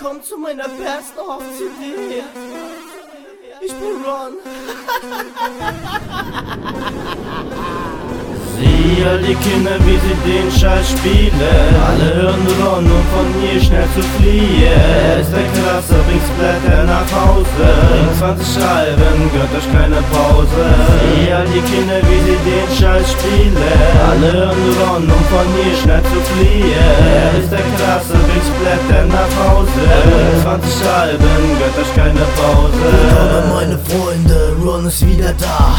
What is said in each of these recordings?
willkommen zu meiner Best of CD. Ich bin Ron. Sieh all die Kinder, wie sie den Scheiß spielen. Alle hören Ron, um von hier schnell zu fliehen. Er ist der Klasse, bringt's Blätter nach Hause. Bringt 20 Schreiben, gönnt euch keine Pause. Sieh all die Kinder, wie sie den Scheiß spielen. Alle hören Ron, um von hier schnell zu fliehen. Er ist der Klasse, bringt's Blätter nach Hause. Bringt 20 Schreiben, gönnt euch keine Pause. Willkommen meine Freunde, Ron ist wieder da.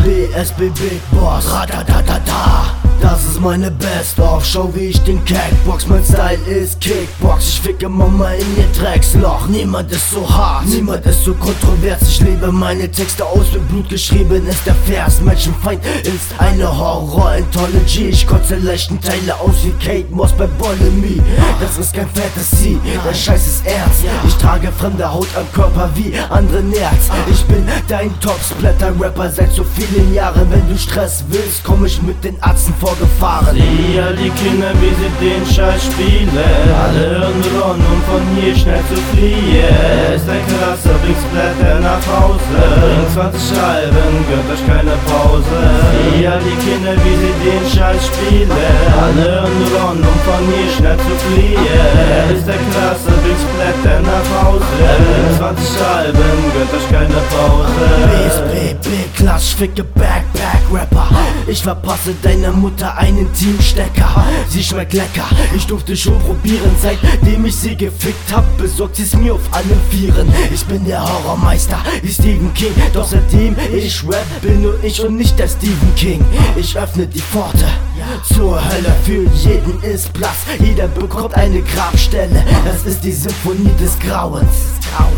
BSB Big Boss, ratatatata. Das ist meine Best-of, schau wie ich den Kickbox. Mein Style ist Kickbox, ich ficke Mama in ihr Drecksloch. Niemand ist so hart, niemand ist so kontrovers. Ich lebe meine Texte aus, mit Blut geschrieben ist der Vers. Menschenfeind ist eine Horror-Anthology. Ich kotze leichten Teile aus wie Kate Moss bei Bolemy. Das ist kein Fantasy, der Scheiß ist ernst. Ich trage fremde Haut am Körper wie andere Nerds. Ich bin dein Top-Splatter-Rapper seit so vielen Jahren. Wenn du Stress willst, komm ich mit den Atzen vorgefahren. Sieh all die Kinder, wie sie den Scheiß spielen. Alle hören Ron, um von hier schnell zu fliehen. Er ist der Klasse, bringt's Blätter nach Hause. Bringt 20 Schreiben, gönnt euch keine Pause. Sieh all die Kinder, wie sie den Scheiß spielen. Alle hören Ron, um von hier schnell zu fliehen. Er ist der Klasse, bringt's Blätter nach Hause. Bringt 20 Schreiben, gönnt euch keine Pause. BSB, Big-Klass, ficke Backpack-Rapper. Ich verpasse deiner Mutter einen Teamstecker. Sie schmeckt lecker, ich durfte schon probieren. Seitdem ich sie gefickt hab, besorgt sie's mir auf allen Vieren. Ich bin der Horrormeister wie Stephen King. Doch seitdem ich rap, bin nur ich und nicht der Stephen King. Ich öffne die Pforte zur Hölle, für jeden ist Platz. Jeder bekommt eine Grabstelle. Das ist die Symphonie des Grauens.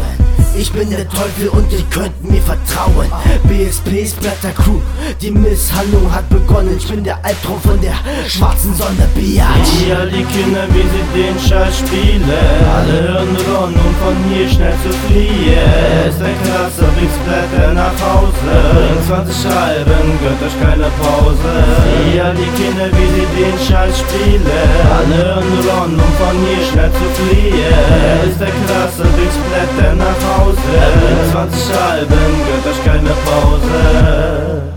Ich bin der Teufel und ihr könnt mir vertrauen. BSB Splatter Crew, die Misshandlung hat begonnen. Ich bin der Albtraum von der schwarzen Sonne, Biatch. Sieh all die Kinder, wie sie den Scheiß spielen. Alle hören Ron, um von hier schnell zu fliehen. Er ist der Klasse, bringt's Blätter nach Hause. Bringt 20 Schreiben, gönnt euch keine Pause. Sieh all die Kinder, wie sie den Scheiß spielen. Alle hören Ron, um von hier schnell zu fliehen. Er ist der Klasse, bringt's Blätter nach Hause. Bringt 20 Schreiben, gönnt euch keine Pause.